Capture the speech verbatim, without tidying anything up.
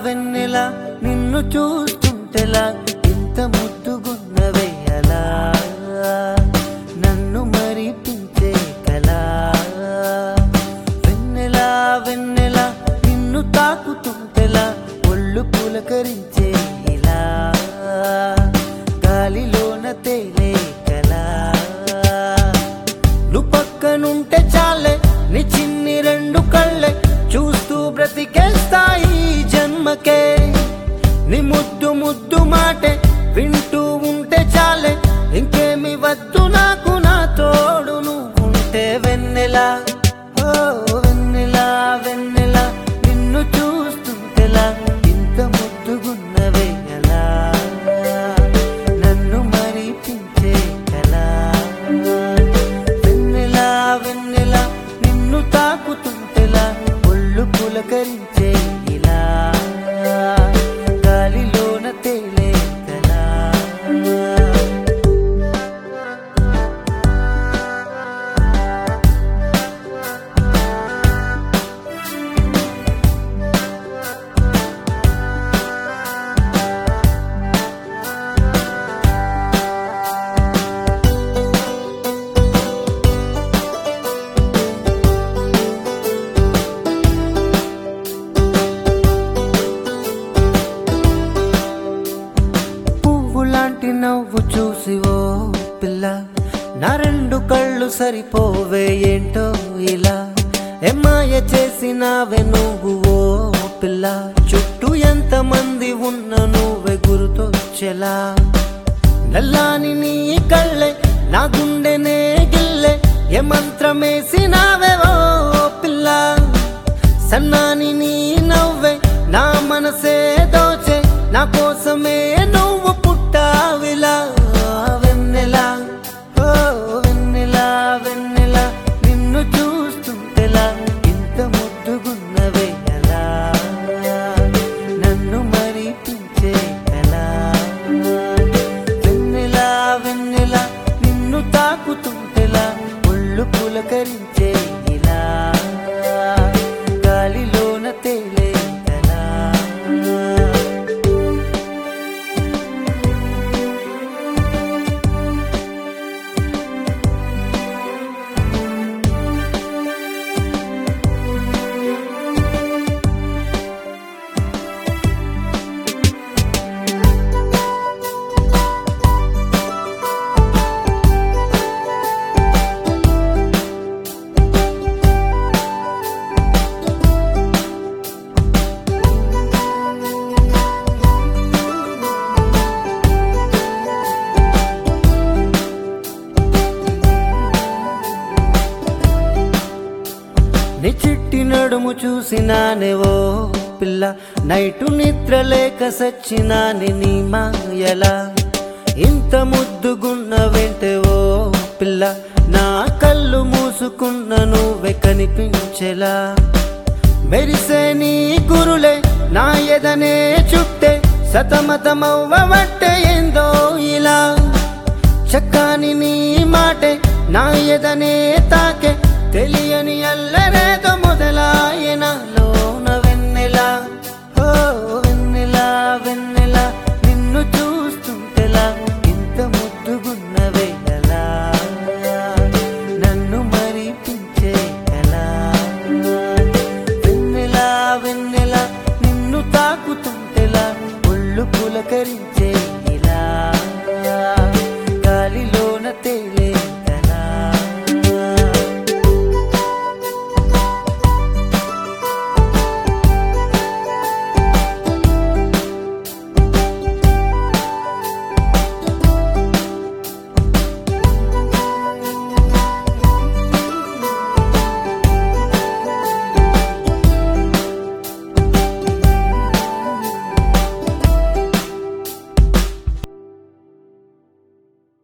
వెన్నెల నిన్ను చూస్తుంటెలా ఇంత ముద్దుగున్నవే అలా నన్ను మరిపించే కలా వెన్నెల వెన్నెల నిన్ను తాకుతుంటెలా ఒళ్ళు పులకరించే ఇలా గాలిలోన తేలే కలా నువ్వు పక్కనుంటే చాలే నీ చిన్ని రెండు కళ్ళే చూస్తూ బ్రతికేస్తాయి జన్మకే నీ ముద్దు ముద్దు మాటే వింటూ ఉంటే చాలే ఇంకేమి వద్దు నాకు నా తోడు నువ్వుంటే వెన్నెల ఓ వెన్నెల వెన్నెల నిన్ను చూస్తుంటెలా ఇంత ముద్దుగున్నవే అలా నన్ను మరిపించే కలా వెన్నెల వెన్నెల నిన్ను తాకుతుంటెలా ఒళ్ళు పులకరించే ఇలా గాలిలోన తేలే కలా లాంటి నవ్వు చూసి ఓ పిల్ల నా రెండు కళ్ళు సరిపోవే ఏంటో ఇలా ఎమ్మాయ చేసినావే నువ్వు ఓ పిల్ల చుట్టూ ఎంత మంది ఉన్న నువ్వే గుర్తొచ్చేలా నల్లాని నీ కళ్ళే నా గుండెనే గిల్లే ఏ మంత్రమేసినావే ఓ పిల్ల సన్నాని నీ నవ్వే నా మనసే దోచే నా కోసమే నువ్వు పుట్టావిలా వెన్నెల ఓ వెన్నెల వెన్నెల నిన్ను చూస్తుంటెలా ఇంత ముద్దుగున్నవే అలా నన్ను మరిపించే కలా వెన్నెల వెన్నెల నిన్ను తాకుతుంటెలా ఒళ్ళు పులకరించే ఇలా గాలిలోన తేలే కలా నీ చిట్టి నడుము చూసినానే ఓ పిల్ల నైటు నిద్ర లేక సచ్చినాని నీ మాయలా ఇంత ముద్దుగున్న వెంటే ఓ పిల్ల నా కళ్ళు మూసుకున్న నువ్వే కనిపించేలా మెరిసే నీ గురులే నా ఎదనే చుట్టే సతమతమవ్వబట్టే ఏందో ఇలా చక్కాని నీ మాటే నా ఎదనే తాకే తెలియని అల్లరేదో